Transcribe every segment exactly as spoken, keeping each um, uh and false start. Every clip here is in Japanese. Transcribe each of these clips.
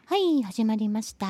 はい、始まりました。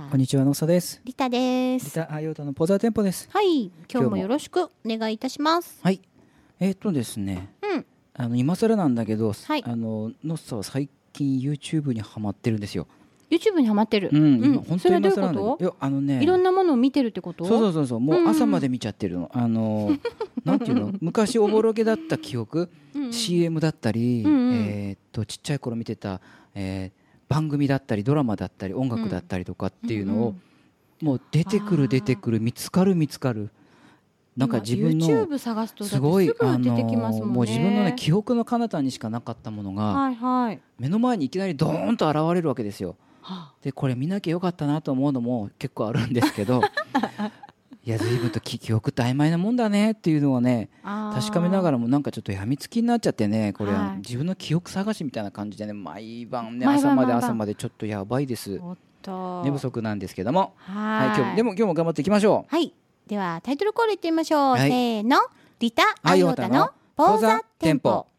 こんにちは、のさです。 リタです。 リタアヨタのポザーテンポです。 はい、今日もよろしくお願いいたします。 はい、えー、っとですね、 うん、 あの今更なんだけど、 はい、 あののさは最近 YouTube にハマってるんですよ。 YouTube にハマってる。 うん、 うん、 今本当に今更なんだけど、 それはどういうこと？ いやあのね、 いろんなものを見てるってこと？ そうそうそうそう、もう朝まで見ちゃってるの。あのなんていうの、昔おぼろげだった記憶、うんうん、シーエム だったり、うんうん、えー、っとちっちゃい頃見てた、えー番組だったりドラマだったり音楽だったりとかっていうのを、うんうん、もう出てくる出てくる見つかる見つかるなんか自分の YouTube 探すとすごいあの出てきますもんね。 もう自分の、ね、記憶の彼方にしかなかったものが、 はいはい、 目の前にいきなりドーンと現れるわけですよ。 はあ、でこれ見なきゃよかったなと思うのも結構あるんですけどいや随分と記憶って曖昧なもんだねっていうのはね確かめながらもなんかちょっとやみつきになっちゃってね、これは自分の記憶探しみたいな感じでね毎晩ね朝まで朝までちょっとやばいです。寝不足なんですけども、はい、今日でも今日も頑張っていきましょう。 はい、ではタイトルコールいってみましょう、はい、せーの、リタアヨタのポーザテンポ。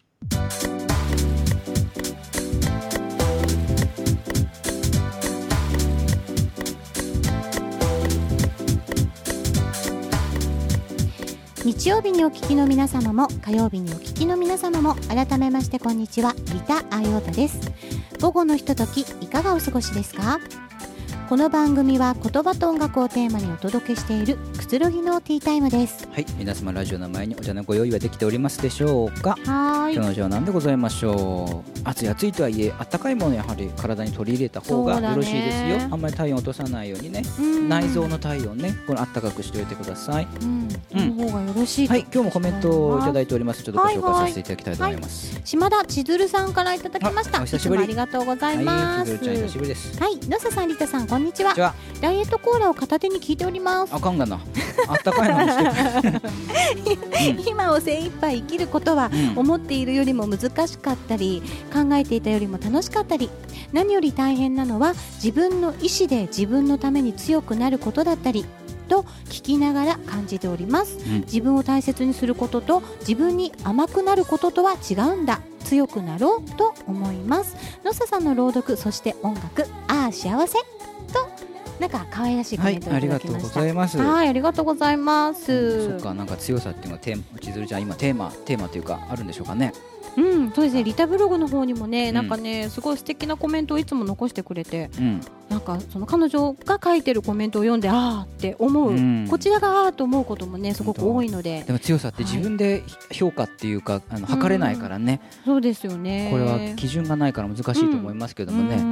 日曜日にお聞きの皆様も火曜日にお聞きの皆様も改めましてこんにちは、リタアヨタです。午後のひとときいかがお過ごしですか？この番組は言葉と音楽をテーマにお届けしているくつろぎのティータイムです。 はい、皆様ラジオの前にお茶のご用意はできておりますでしょうか？ はい、 今日のじゃあ何でございましょう。暑い暑いとはいえあったかいものやはり体に取り入れた方がよろしいですよ。あんまり体温落とさないようにね、内臓の体温ねこれあったかくしておいてください。うん、 うん、その方がよろしい。はい、 今日もコメントをいただいております。ちょっとご紹介させていただきたいと思います。はいはい、 島田千鶴さんからいただきました。 お久しぶり。 いつもありがとうございます。 はい、千鶴ちゃん久しぶりです。 はい、野瀬さん、リタさん、こんにちは。ダイエットコーラを片手に聞いております。 あかんがな。あったかいのにして今を精一杯生きることは、うん、思っているよりも難しかったり考えていたよりも楽しかったり、何より大変なのは自分の意思で自分のために強くなることだったりと聞きながら感じております。うん、自分を大切にすることと自分に甘くなることとは違うんだ、強くなろうと思います。野瀬さんの朗読、そして音楽、ああ幸せとなんか可愛らしいコメントをいただきました。 はい、ありがとうございます。 はい、ありがとうございます。 うん、そっか、なんか強さっていうのはテーマ、千鶴ちゃん今テーマテーマというかあるんでしょうかね。 うん、そうですね。リタブログの方にもね、うん、なんかねすごい素敵なコメントをいつも残してくれて、うん、なんかその彼女が書いてるコメントを読んであーって思う、うん、こちらがあーと思うこともねすごく多いので。 でも強さって自分で評価っていうか、はい、あの測れないからね、 うん、そうですよね。 これは基準がないから難しいと思いますけどもね、うん、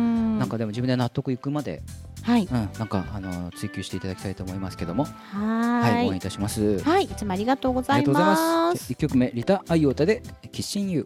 なんかでも自分で納得いくまで、はい、うん、なんかあの追求していただきたいと思いますけども、 はい、 はい、応援いたします。 はい、いつもありがとうございます。 ありがとうございます。いっきょくめリタアイオタでキッシンユー。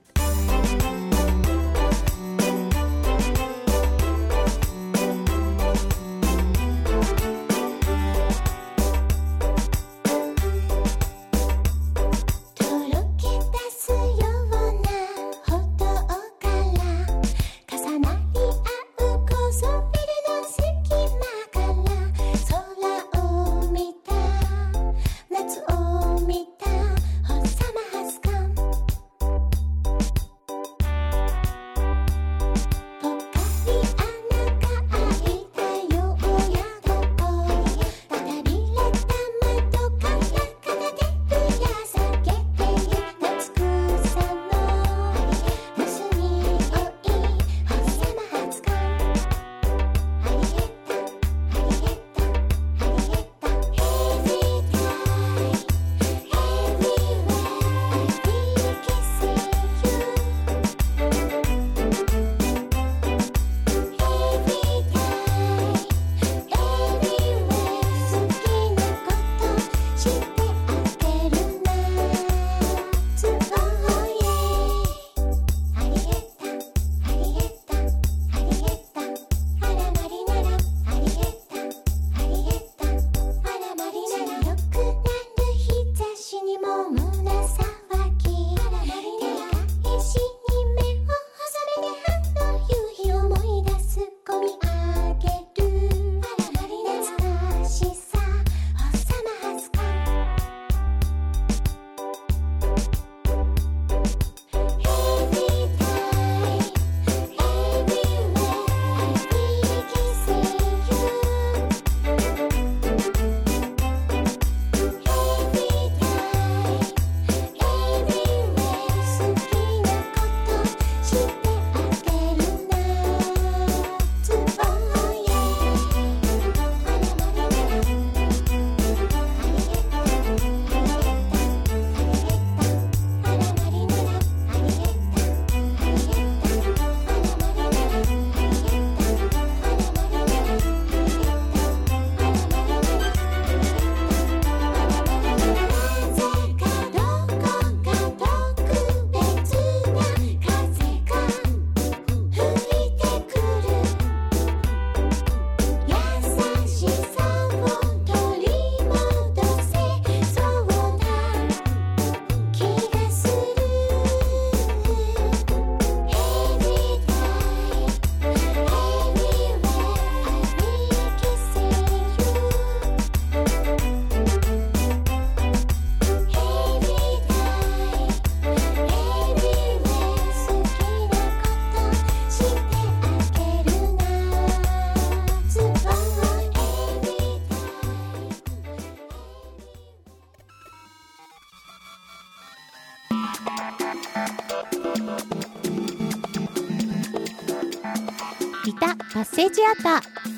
リタパッセージアータ。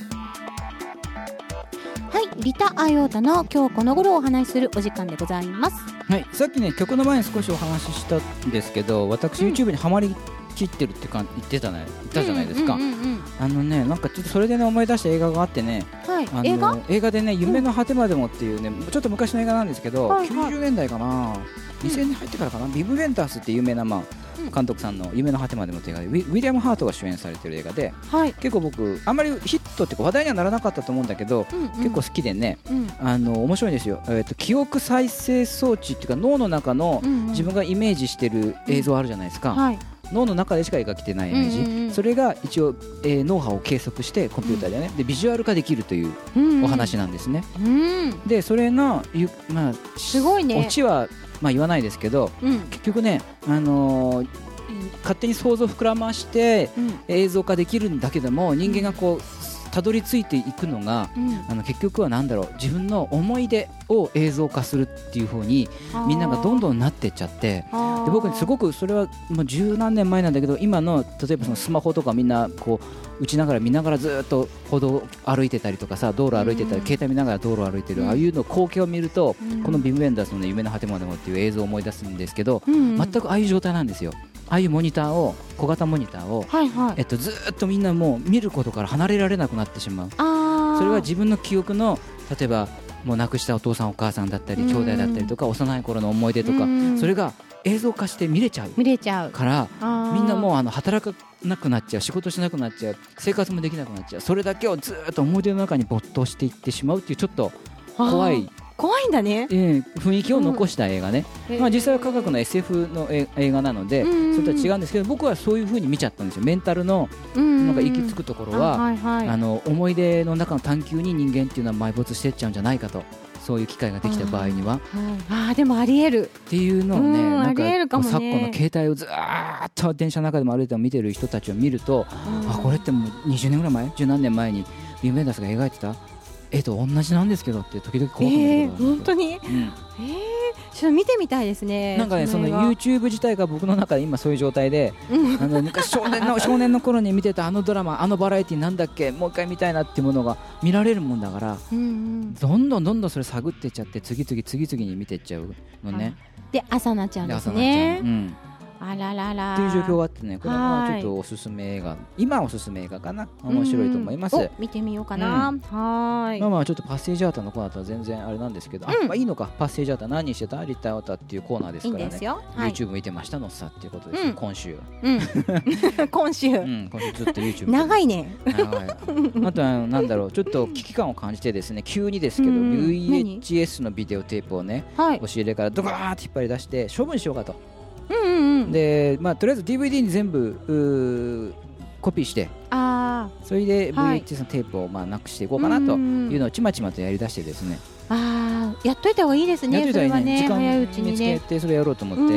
はい、リタアヨータの今日この頃お話しするお時間でございます。 はい、さっきね曲の前に少しお話ししたんですけど、私、うん、YouTube にハマりきってるってか言ってたね、言ったじゃないですか。あのね、なんかちょっとそれでね思い出した映画があってね、 はい、 あの映画映画でね夢の果てまでもっていうね、うん、ちょっと昔の映画なんですけど、はいはい、きゅうじゅうねんだいかな、にせんねん入ってからかな、うん、ビブ・ベンタースっていう有名な、まあ、監督さんの夢の果てまでもっていう映画で、ウィ、ウィリアム・ハートが主演されてる映画で、はい、結構僕あんまりヒットっていうか話題にはならなかったと思うんだけど、うんうん、結構好きでね、うん、あの面白いんですよ。えーと、記憶再生装置っていうか脳の中の自分がイメージしてる映像あるじゃないですか、うんはい、脳の中でしか描けてないイメージ、うんうんうん、それが一応、えー、脳波を計測してコンピューターでね、でビジュアル化できるというお話なんですね、うんうん、でそれの、まあ、 すごいね、 オチは、まあ、言わないですけど、うん、結局ね、あのー、勝手に想像を膨らまして、うん、映像化できるんだけども、人間がこうたどり着いていくのが、うん、あの結局は何だろう、自分の思い出を映像化するっていう風にみんながどんどんなっていっちゃって、で僕すごくそれはもう十何年前なんだけど、今の例えばそのスマホとかみんなこう打ちながら見ながらずっと歩道歩いてたりとかさ、道路歩いてたり、うん、携帯見ながら道路歩いてる、うん、ああいうの光景を見ると、うん、このビム・ベンダースの夢の果てまでもっていう映像を思い出すんですけど、うん、全くああいう状態なんですよ。ああいうモニターを、小型モニターを、はいはい、えっと、ずっとみんなもう見ることから離れられなくなってしまう。あ、それは自分の記憶の、例えばもう亡くしたお父さんお母さんだったり、兄弟だったりとか、幼い頃の思い出とか、それが映像化して見れちゃう見れちゃうから、みんなもうあの働かなくなっちゃう、仕事しなくなっちゃう、生活もできなくなっちゃう、それだけをずっと思い出の中に没頭していってしまうっていう、ちょっと怖い怖いんだね、 えー、雰囲気を残した映画ね、うん、まあ、実際は科学の エスエフ の映画なので、うんうんうん、それとは違うんですけど、僕はそういう風に見ちゃったんですよ。メンタルのなんか行き着くところは、うんうん、あ、はいはい、あの思い出の中の探求に人間っていうのは埋没していっちゃうんじゃないかと、そういう機会ができた場合には、 ああでもありえるっていうのをね、うん、なんかかもね、 昨今の携帯をずーっと電車の中でも歩いても見てる人たちを見ると、うん、あ、これってもうにじゅうねんぐらい前、十何年前にビム・ベンダースが描いてた絵と同じなんですけどって時々怖くなる、えー、 本当に、うん、えー、ちょっと見てみたいですね。 なんかね、その YouTube 自体が僕の中で今そういう状態で、うん、あの昔少年の少年の頃に見てたあのドラマ、あのバラエティなんだっけ、もう一回見たいなっていうものが見られるもんだから、うんうん、どんどんどんどんそれ探っていっちゃって、次々次々に見ていっちゃうのね。 で朝になっちゃうんですね。 うん、 あらららっていう状況があってね、これはちょっとおすすめ映画、今おすすめ映画かな、面白いと思います。 見てみようかな、うん、はい。 まあまあちょっとパッセージアータのコーナーとは全然あれなんですけど、うん、あ、まあいいのか、パッセージアータ何してた、リタアータっていうコーナーですからね、いいんですよ、はい、YouTube 見てましたのさっていうことです、うん、今週、 うん、今週、うん、 今週ずっと YouTube 長いね、 長い。あとはなんだろう、ちょっと危機感を感じてですね、急にですけど ブイエイチエス のビデオテープをね、はい、押し入れからドカーッと引っ張り出して処分しようかと。うんうんうん、で、まあ、とりあえず ディーブイディー に全部コピーして、あ、それで ブイエイチエス のテープをまあなくしていこうかなというのをちまちまとやりだしてですね、 あ、やっといた方がいいですね。 やっといた方がいいね、時間うちに見つけてそれやろうと思って、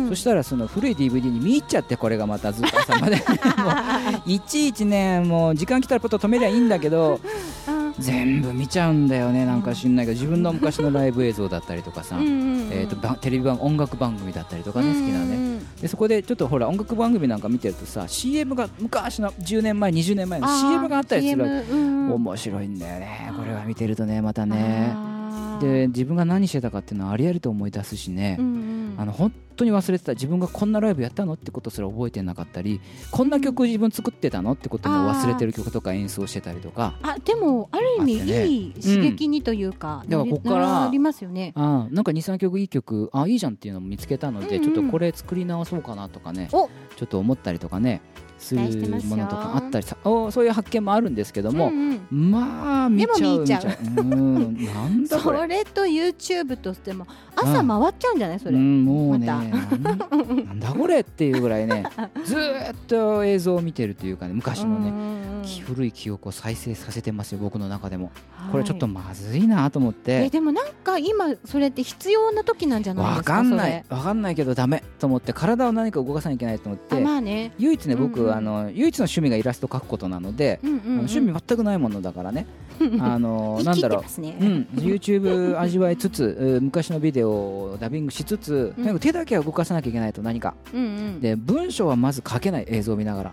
そしたらその古い ディーブイディー に見入っちゃって、これがまたずっと朝までもういちいちね、もう時間来たらポッと止めりゃいいんだけど全部見ちゃうんだよね。なんか知んないけど、自分の昔のライブ映像だったりとかさ、えとテレビ番音楽番組だったりとかね、好きなね。でそこでちょっとほら音楽番組なんか見てるとさ、 シーエム が昔のじゅうねんまえにじゅうねんまえの シーエム があったりする、面白いんだよね、これは見てるとね、またね。で自分が何してたかっていうのはありありと思い出すしね、うんうん、あの本当に忘れてた、自分がこんなライブやったのってことすら覚えてなかったり、こんな曲自分作ってたのってことも忘れてる曲とか演奏してたりとか。 あ、でもある意味、ね、いい刺激にというか、 うん、だからここからありますよね。 あ、なんか にさんきょくいい曲、あ、いいじゃんっていうのを見つけたので、うんうん、ちょっとこれ作り直そうかなとかね、ちょっと思ったりとかねするものとかあったりさ、お、そういう発見もあるんですけども、うんうん、まあ見ちゃう、見ちゃう、うん、なんだこれ。 それと YouTube としても朝回っちゃうんじゃない、それ、うん、 もうね、ま、なんだこれっていうぐらいねずーっと映像を見てるというかね、昔のね古い記憶を再生させてますよ、僕の中でも。これちょっとまずいなと思って、 えでもなんか今それって必要な時なんじゃないですか。 わかんないわかんないけどダメと思って、体を何か動かさなきゃいけないと思って、 まあね、 唯一ね、僕、うんうん、あの唯一の趣味がイラスト描くことなので、うんうんうん、あの趣味全くないものだからねあのなんだろう、 ね、 うん、YouTube 味わいつつ昔のビデオをダビングしつつ、うん、手だけは動かさなきゃいけないと、何か、うんうん、で文章はまず書けない、映像を見ながら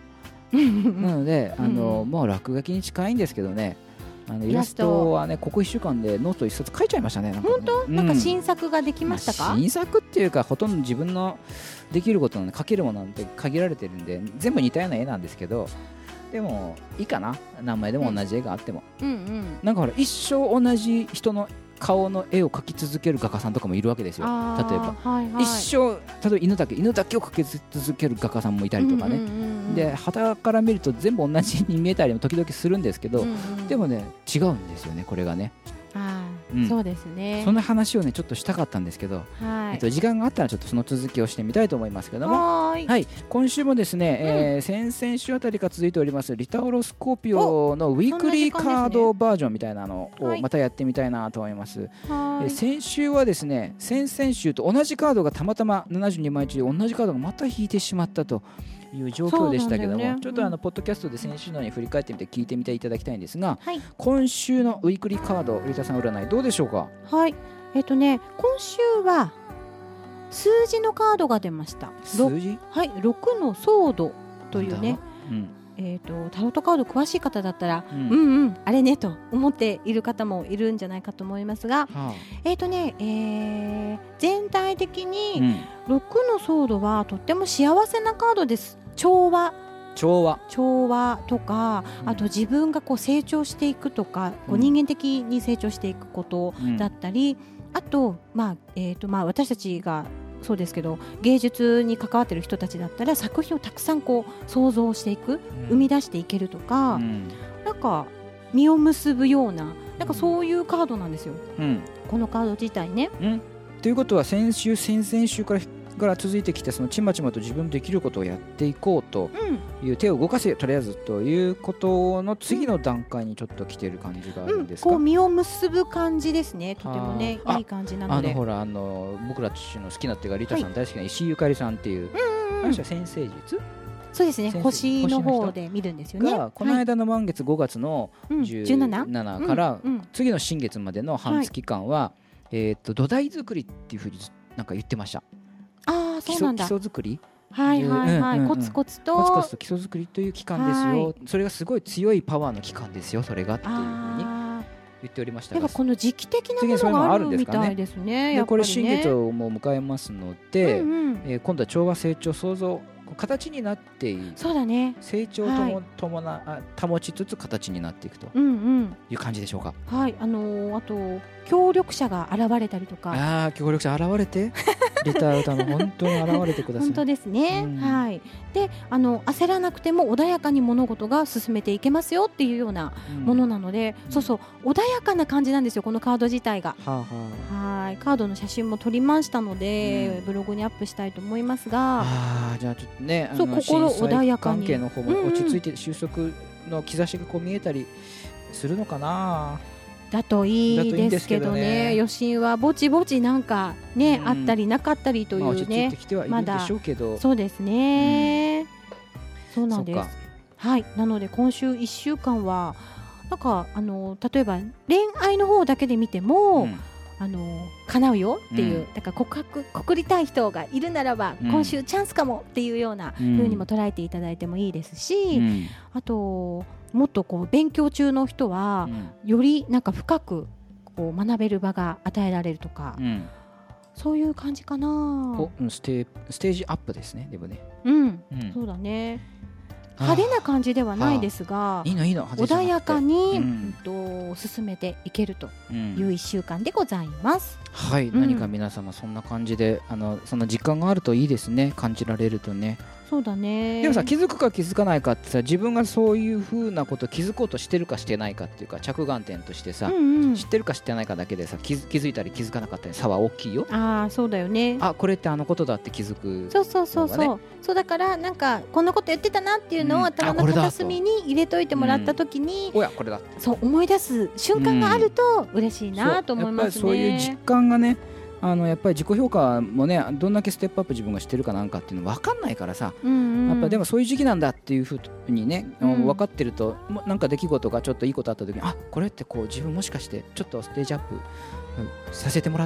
なのであの、うん、もう落書きに近いんですけどね、あのイラストはねここいっしゅうかんでノート一冊書いちゃいましたね。なんかね本当、うん、なんか新作ができましたか？ まあ、新作っていうかほとんど自分のできることの書けるものなんて限られてるんで全部似たような絵なんですけど、でもいいかな、何枚でも同じ絵があっても、うんうんうん、なんかほら一生同じ人の顔の絵を描き続ける画家さんとかもいるわけですよ。例えば、はいはい、一生例えば犬だけ犬だけを描き続ける画家さんもいたりとかね、うんうんうん、で傍から見ると全部同じに見えたりも時々するんですけど、うんうん、でもね違うんですよねこれがね。 あ、うん、そうですね。 そんな話をねちょっとしたかったんですけど、はい、えっと、時間があったらちょっとその続きをしてみたいと思いますけども、はい、はい、今週もですね、うん、えー、先々週あたりから続いておりますリタオロスコーピオのウィークリーカードバージョンみたいなのをまたやってみたいなと思います、はい、えー、先週はですね先々週と同じカードがたまたまななじゅうにまい中同じカードがまた引いてしまったという状況でしたけども、ね、ちょっとあのポッドキャストで先週のように振り返ってみて聞いてみていただきたいんですが、はい、今週のウィークリーカードリタさん占いどうでしょうか？ はい、えっとね今週は数字のカードが出ました。 数字？ はい、ろくのソードというね、うん、えーと、タロットカード詳しい方だったら、うん、うんうんあれねと思っている方もいるんじゃないかと思いますが、はあ、えーとね、えー、全体的にろくのソードはとっても幸せなカードです。調和調和調和とか、あと自分がこう成長していくとか、こう人間的に成長していくことだったり、うん、あと、まあえーとまあ、私たちがそうですけど芸術に関わっている人たちだったら作品をたくさんこう想像していく、うん、生み出していけるとか、うん、なんか実を結ぶような、なんかそういうカードなんですよ、うん、このカード自体ね、 うん、ということは先週先々週からから続いてきたそのちまちまと自分のできることをやっていこうという、手を動かせとりあえずということの次の段階にちょっと来ている感じがあるんですか？ うん、こう実を結ぶ感じですね。とてもねいい感じなので、 あのほらあの僕らの好きなっていうかリタさん大好きな石井ゆかりさんっていう、あの人は先生術、 そうですね、星の方で見るんですよね。 がこの間の満月ごがつのじゅうななから次の新月までの半月間は、えっと土台作りっていうふうになんか言ってました。 あ、そうなんだ。 基礎作り、 はいはいはい、うんうんうん、コツコツとコツコツと基礎作りという期間ですよ。それがすごい強いパワーの期間ですよ。それがっていうふうに言っておりましたが、 やっぱこの時期的なものがあるみたいですね。 でこれ新月をもう迎えますので、うんうん、えー、今度は調和成長創造形になっている。 そうだね。 成長とも、はい、伴あ保ちつつ形になっていくという感じでしょうか。 うんうん、はい、あのー、あと協力者が現れたりとか、 ああ協力者現れてリター歌の本当に現れてください。 本当ですね、うん、はい。であの焦らなくても穏やかに物事が進めていけますよっていうようなものなので、うん、そうそう穏やかな感じなんですよこのカード自体が、はあはあ、はい。カードの写真も撮りましたので、うん、ブログにアップしたいと思いますが、 あじゃあちょっとね、 そう心穏やかに関係の方も落ち着いて収束の兆しがこう見えたりするのかな。 だといいですけどね。余震はぼちぼちなんかね、うん、あったりなかったりというね、まあ、落ち着いてきてはいるでしょうけど、 まだそうですね、うん、そうなんです。はい。なので今週いっしゅうかんはなんかあの例えば恋愛の方だけで見ても、うん、あの叶うよっていう、うん、だから告白告りたい人がいるならば、うん、今週チャンスかもっていうような風にも捉えていただいてもいいですし、うん、あともっとこう勉強中の人は、うん、よりなんか深くこう学べる場が与えられるとか、うん、そういう感じかな。 おステー、ステージアップですね。でもね、 うんうん、そうだね。派手な感じではないですが、 いいのいいの穏やかに、うん、と進めていけるといういっしゅうかんでございます、 うん、はい、うん、何か皆様そんな感じであのそんな実感があるといいですね。感じられるとね。 そうだね。 でもさ気づくか気づかないかってさ、自分がそういう風なこと気づこうとしてるかしてないかっていうか着眼点としてさ、うんうん、知ってるか知ってないかだけでさ気づ、気づいたり気づかなかったり差は大きいよ。 ああそうだよね。 あこれってあのことだって気づく、ね、 そうそうそうそうそうだからなんかこんなこと言ってたなっていうのを頭の片隅に入れといてもらった時に、 うん、おやこれだそう思い出す瞬間があると嬉しいなと思いますね。 そう、やっぱりそういう実感がね、あのやっぱり自己評価もねどんだけステップアップ自分がしてるかなんかっていうの分かんないからさ、うんうん、やっぱでもそういう時期なんだっていうふうにね、うん、分かってるとなんか出来事がちょっといいことあった時にあこれってこう自分もしかしてちょっとステージアップさせてもらった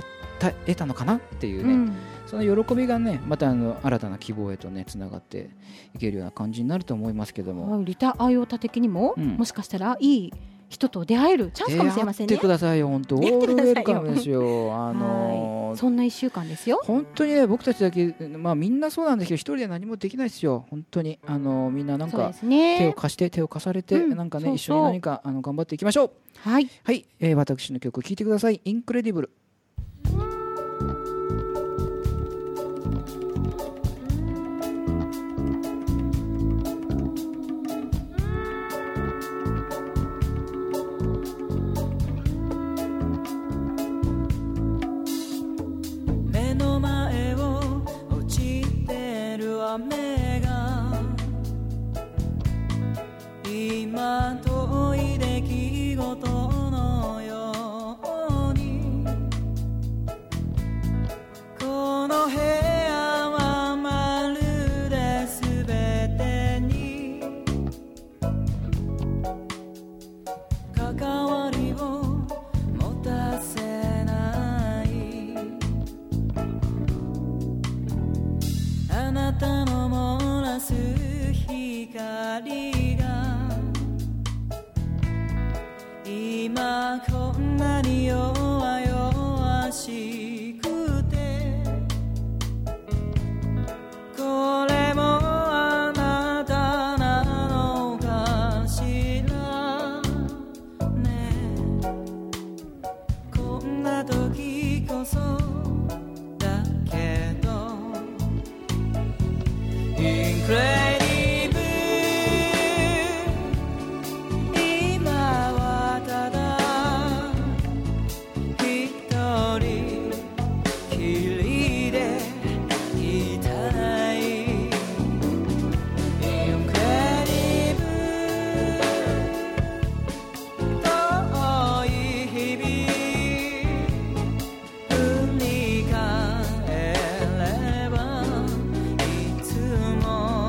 た得たのかなっていうね、うん、その喜びがねまたあの新たな希望へとねつながっていけるような感じになると思いますけども、 リタアイオタ的にも、うん、もしかしたらいい人と出会えるチャンスかもしれませんね。 出会ってくださいよ本当オールウェルカムですよあのー、 はい、そんないっしゅうかんですよ本当にね。僕たちだけ、まあ、みんなそうなんですけど一人で何もできないですよ本当に。あのー、みんななんか、ね、手を貸して手を貸されて、うん、なんかねそうそう一緒に何かあの頑張っていきましょう。 はい、 はい、えー、私の曲聴いてください。インクレディブル。 雨が今遠い出来事のようにこの部屋はまるで全てに関わりを持たせないあなたの漏らす光が今こんなに弱々しくてこれもあなたなのかしらね。こんな時こそだけどIncredible 今はただ一人きりでいたい Incredible 遠い日々振り返ればいつも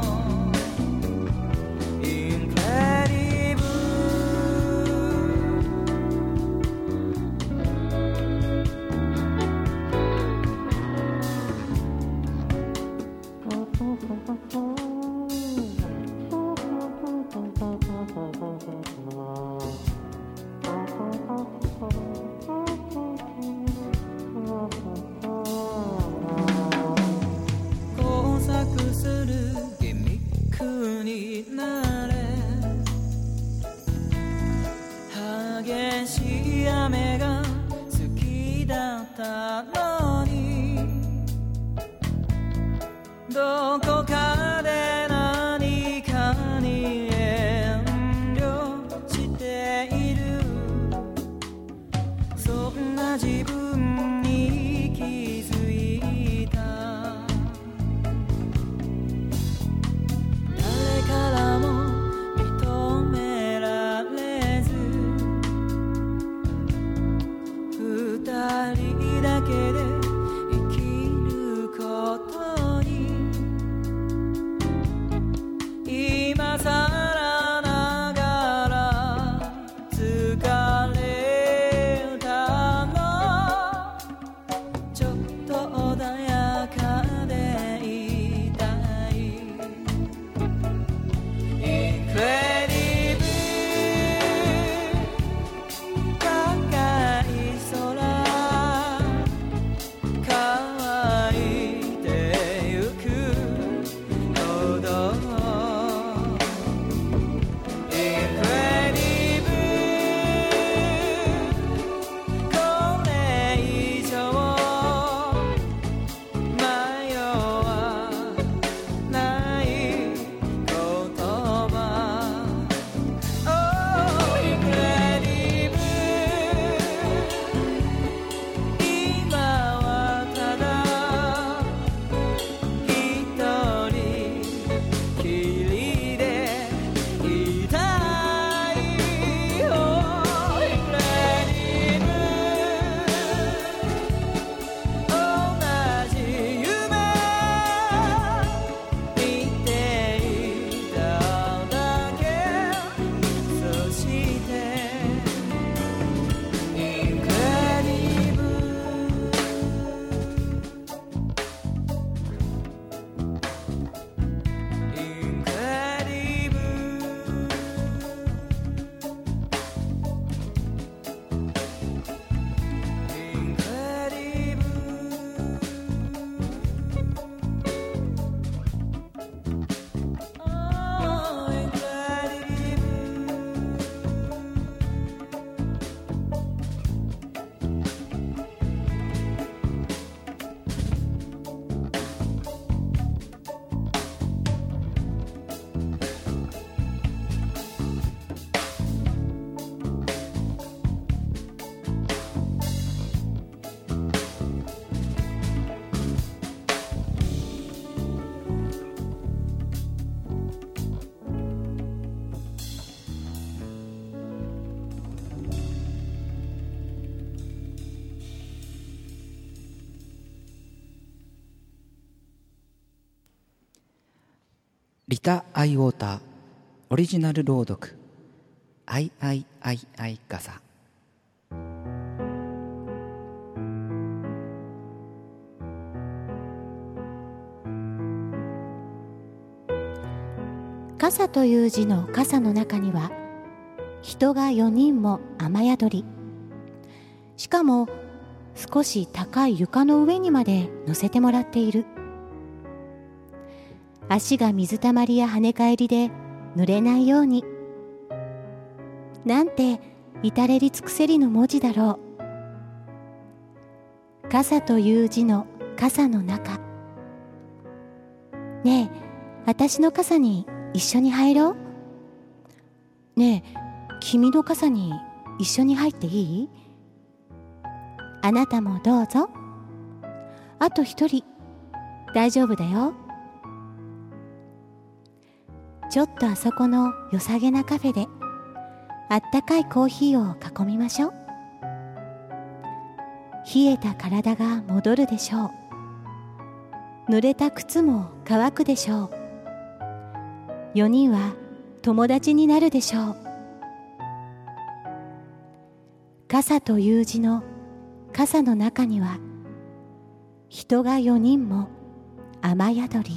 工作するギミックになれ激しい雨が好きだったのにどこかで何かに遠慮しているそんな自分に気づいた誰からも認められず北アイウォーターオリジナル朗読アイアイアイアイ傘。 傘という字の傘の中には人がよにんも雨宿り、しかも少し高い床の上にまで乗せてもらっている。足が水たまりや跳ね返りで濡れないように。なんて至れり尽くせりの文字だろう。傘という字の傘の中。ねえ、私の傘に一緒に入ろう。ねえ、君の傘に一緒に入っていい？あなたもどうぞ。あと一人、大丈夫だよ。ちょっとあそこの良さげなカフェであったかいコーヒーを囲みましょう。冷えた体が戻るでしょう。濡れた靴も乾くでしょう。よにんは友達になるでしょう。傘という字の傘の中には人がよにんも雨宿り。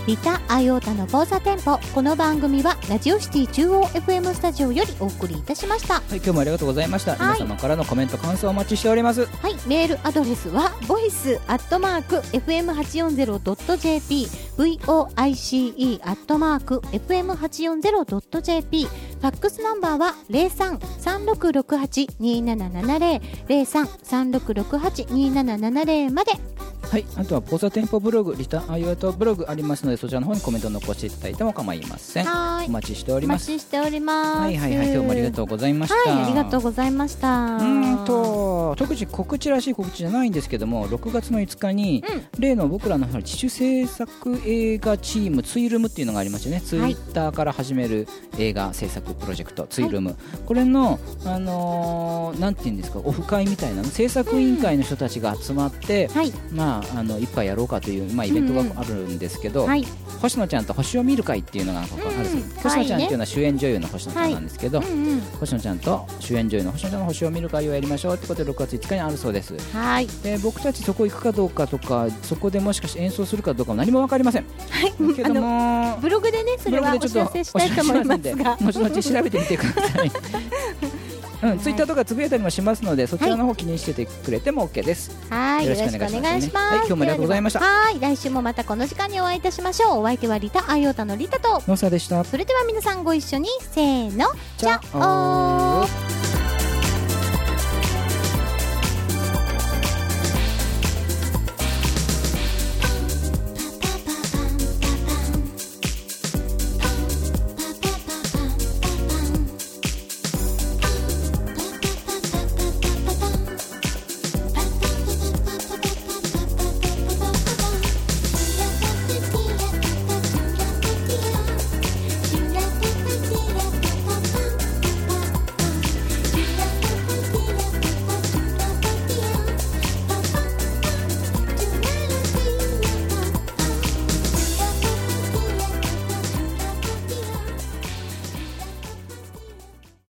リタ・アイオータの交差店舗。この番組はラジオシティ中央 エフエム スタジオよりお送りいたしました。 はい、今日もありがとうございました、はい、皆様からのコメント感想お待ちしております。 はい、メールアドレスはボイスアットマーク エフエムはちよんぜろドットジェーピー ブイオーアイシーイー アットマーク エフエムはちよんぜろドットジェーピー。 ファックスナンバーは ゼロさん さんろくろくはち にーななななゼロ ゼロさん さんろくろくはち にーななななゼロまで。 はい、あとは交差店舗ブログ、リタ・アイオータブログありますので、そちらの方にコメントを残していただいても構いません。 はい、 お待ちしております。 お待ちしております。 はいはいはい、今日もありがとうございました。 はい、ありがとうございました。 うんと特に告知らしい告知じゃないんですけども、ろくがつのいつかに、うん、例の僕らの自主制作映画チームツイルムっていうのがありましてね、ツイッターから始める映画制作プロジェクト、はい、ツイルム、これの、あのー、なんていうんですか、オフ会みたいなの、制作委員会の人たちが集まって、うん、はい、まあ、あのいっぱいやろうかという、まあ、イベントがあるんですけど、うんうん、はい、星野ちゃんと星を見る会っていうのがあるんです、うん、星野ちゃんっていうのは主演女優の星野ちゃんなんですけど、はい、うんうん、星野ちゃんと主演女優の星野ちゃんの星を見る会をやりましょうってことでろくがついつかにあるそうです。 はい、 で僕たちそこ行くかどうかとか、そこでもしかして演奏するかどうかも何も分かりません。 はい、けどもブログでね、それはお知らせしたいと思いますが、 後々調べてみてください。うん、ツイッターとかつぶやいたりもしますので、そちらの方気にしててくれても OK です。 はい、よろしくお願いします。 はい、今日もありがとうございました。 はい、来週もまたこの時間にお会いいたしましょう。お相手はリタ・アイオータのリタとノサでした。 それでは皆さんご一緒にせーの、チャオー。